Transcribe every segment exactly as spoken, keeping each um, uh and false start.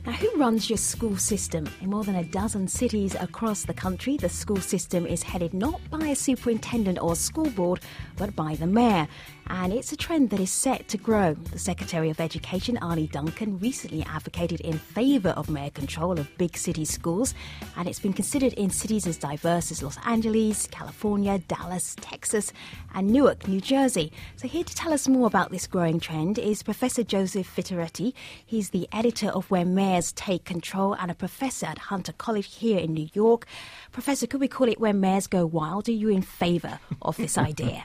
Now, who runs your school system? In more than a dozen cities across the country, the school system is headed not by a superintendent or school board, but by the mayor. And it's a trend that is set to grow. The Secretary of Education, Arne Duncan, recently advocated in favour of mayor control of big city schools. And it's been considered in cities as diverse as Los Angeles, California, Dallas, Texas, and Newark, New Jersey. So here to tell us more about this growing trend is Professor Joseph Vittaretti. He's the editor of Where Mayors Take Control and a professor at Hunter College here in New York. Professor, could we call it Where Mayors Go Wild? Are you in favour of this idea?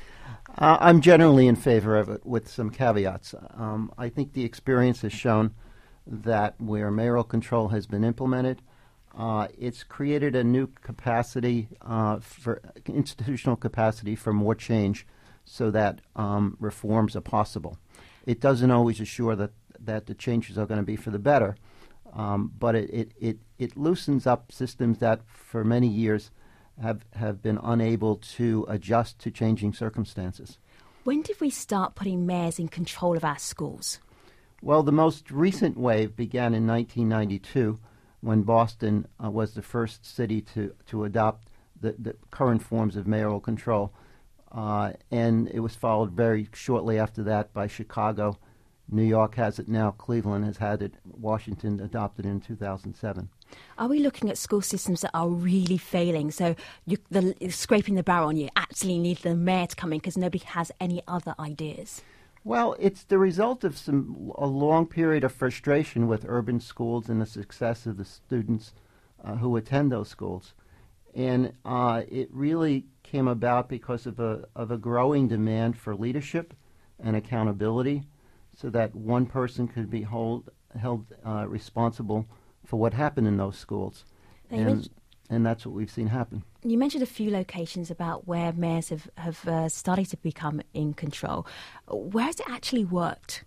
Uh, I'm generally in favor of it, with some caveats. Um, I think the experience has shown that where mayoral control has been implemented, uh, it's created a new capacity uh, for institutional capacity for more change, so that um, reforms are possible. It doesn't always assure that, that the changes are going to be for the better, um, but it, it, it, it loosens up systems that for many years have have been unable to adjust to changing circumstances. When did we start putting mayors in control of our schools? Well, the most recent wave began in nineteen ninety-two, when Boston uh, was the first city to, to adopt the, the current forms of mayoral control. Uh, and it was followed very shortly after that by Chicago. New York has it now. Cleveland has had it. Washington adopted it in two thousand seven. Are we looking at school systems that are really failing? So you, the, scraping the barrel on you absolutely need the mayor to come in because nobody has any other ideas? Well, it's the result of some a long period of frustration with urban schools and the success of the students uh, who attend those schools. And uh, it really came about because of a of a growing demand for leadership and accountability, so that one person could be hold, held uh, responsible for what happened in those schools. And, and that's what we've seen happen. You mentioned a few locations about where mayors have, have uh, started to become in control. Where has it actually worked?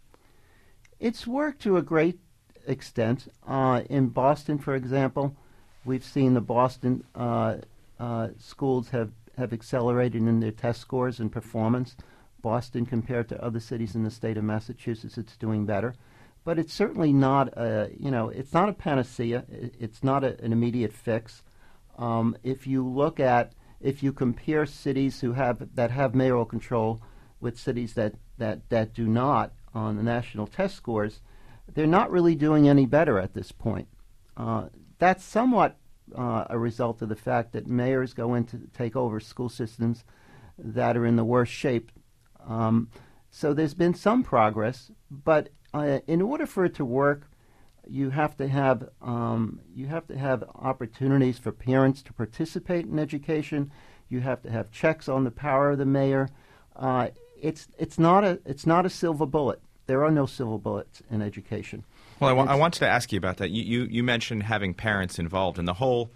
It's worked to a great extent. Uh, in Boston, for example, we've seen the Boston uh, uh, schools have, have accelerated in their test scores and performance. Boston, compared to other cities in the state of Massachusetts, it's doing better. But it's certainly not a, you know, it's not a panacea. It's not a, an immediate fix. Um, if you look at, if you compare cities who have, that have mayoral control with cities that, that, that do not on the national test scores, they're not really doing any better at this point. Uh, that's somewhat uh, a result of the fact that mayors go in to take over school systems that are in the worst shape. Um, so there's been some progress, but uh, in order for it to work, you have to have um, you have to have opportunities for parents to participate in education. You have to have checks on the power of the mayor. Uh, it's it's not a it's not a silver bullet. There are no silver bullets in education. Well, I, w- I wanted to ask you about that. You, you you mentioned having parents involved, and the whole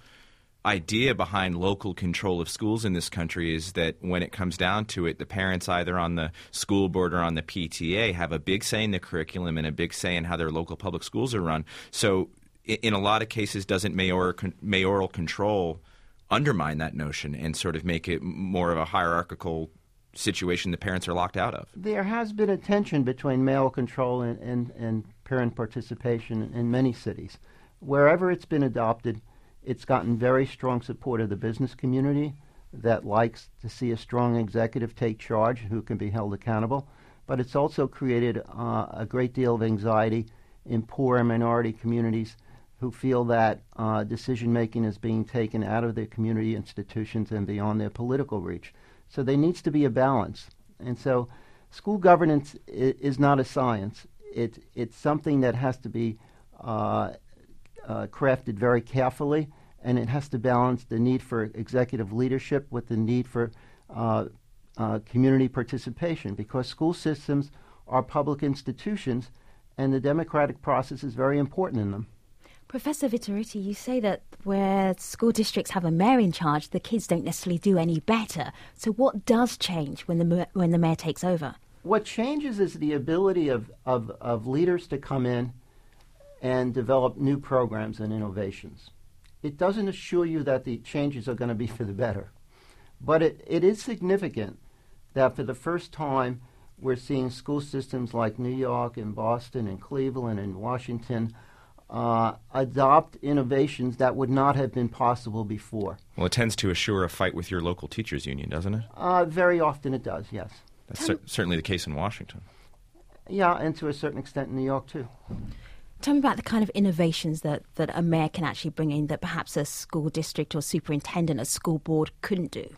idea behind local control of schools in this country is that when it comes down to it, the parents either on the school board or on the P T A have a big say in the curriculum and a big say in how their local public schools are run. So in a lot of cases, doesn't mayor, mayoral control undermine that notion and sort of make it more of a hierarchical situation the parents are locked out of? There has been a tension between mayoral control and, and, and parent participation in many cities. Wherever it's been adopted, it's gotten very strong support of the business community that likes to see a strong executive take charge who can be held accountable. But it's also created uh, a great deal of anxiety in poor and minority communities who feel that uh, decision-making is being taken out of their community institutions and beyond their political reach. So there needs to be a balance. And so school governance i- is not a science. It, it's something that has to be uh, Uh, crafted very carefully, and it has to balance the need for executive leadership with the need for uh, uh, community participation, because school systems are public institutions, and the democratic process is very important in them. Professor Vittaretti, you say that where school districts have a mayor in charge, the kids don't necessarily do any better. So what does change when the when the mayor takes over? What changes is the ability of, of, of leaders to come in and develop new programs and innovations. It doesn't assure you that the changes are going to be for the better. But it, it is significant that for the first time we're seeing school systems like New York and Boston and Cleveland and Washington uh, adopt innovations that would not have been possible before. Well, it tends to assure a fight with your local teachers union, doesn't it? Uh, very often it does, yes. That's cer- certainly the case in Washington. Yeah, and to a certain extent in New York, too. Tell me about the kind of innovations that, that a mayor can actually bring in that perhaps a school district or superintendent, a school board couldn't do.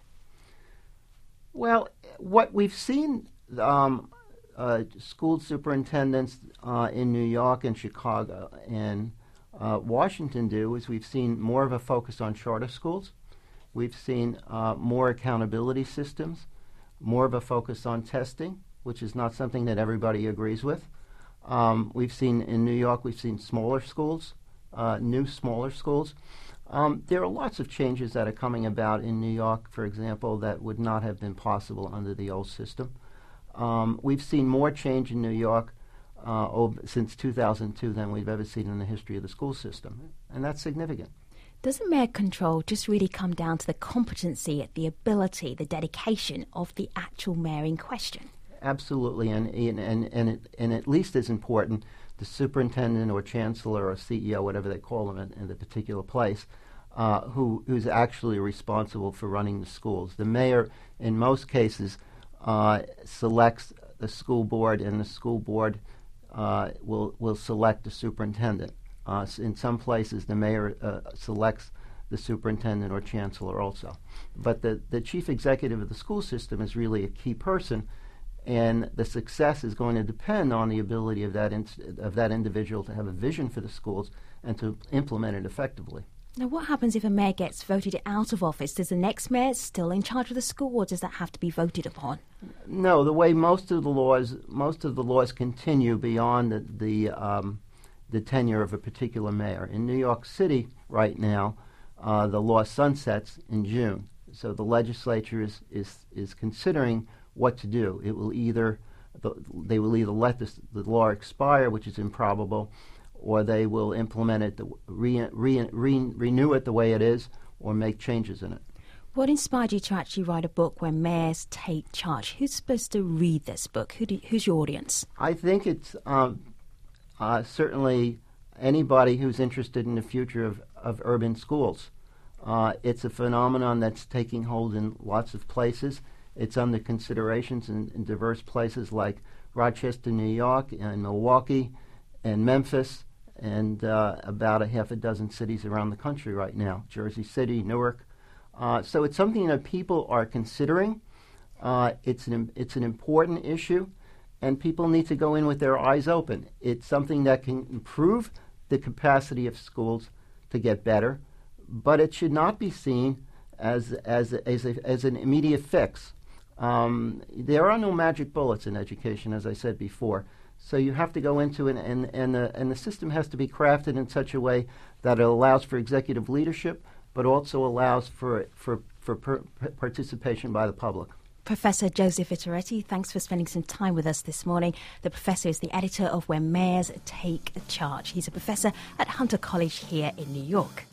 Well, what we've seen um, uh, school superintendents uh, in New York and Chicago and uh, Washington do is we've seen more of a focus on charter schools. We've seen uh, more accountability systems, more of a focus on testing, which is not something that everybody agrees with. Um, we've seen in New York, we've seen smaller schools, uh, new smaller schools. Um, there are lots of changes that are coming about in New York, for example, that would not have been possible under the old system. Um, we've seen more change in New York uh, over, since two thousand two than we've ever seen in the history of the school system, and that's significant. Doesn't mayor control just really come down to the competency, the ability, the dedication of the actual mayor in question? Absolutely, and and and and, it, and at least as important, the superintendent or chancellor or C E O, whatever they call them in, in the particular place, uh, who who's actually responsible for running the schools. The mayor, in most cases, uh, selects the school board, and the school board uh, will will select the superintendent. Uh, in some places, the mayor uh, selects the superintendent or chancellor also. But the, the chief executive of the school system is really a key person, and the success is going to depend on the ability of that in, of that individual to have a vision for the schools and to implement it effectively. Now, what happens if a mayor gets voted out of office? Does the next mayor still in charge of the school, or does that have to be voted upon? No, the way most of the laws most of the laws continue beyond the the, um, the tenure of a particular mayor. In New York City right now, uh, the law sunsets in June, so the legislature is is, is considering what to do. It will either they will either let this, the law expire, which is improbable, or they will implement it, re, re, re, renew it the way it is, or make changes in it. What inspired you to actually write a book where mayors take charge? Who's supposed to read this book? Who do, who's your audience? I think it's um, uh, certainly anybody who's interested in the future of, of urban schools. Uh, it's a phenomenon that's taking hold in lots of places. It's under considerations in, in diverse places like Rochester, New York, and Milwaukee, and Memphis, and uh, about a half a dozen cities around the country right now, Jersey City, Newark. Uh, so it's something that people are considering. Uh, it's an it's an important issue, and people need to go in with their eyes open. It's something that can improve the capacity of schools to get better, but it should not be seen as as as, a, as an immediate fix. Um, there are no magic bullets in education, as I said before. So you have to go into it, and and the, and the system has to be crafted in such a way that it allows for executive leadership, but also allows for for for per, participation by the public. Professor Joseph Iturrety, thanks for spending some time with us this morning. The professor is the editor of Where Mayors Take Charge. He's a professor at Hunter College here in New York.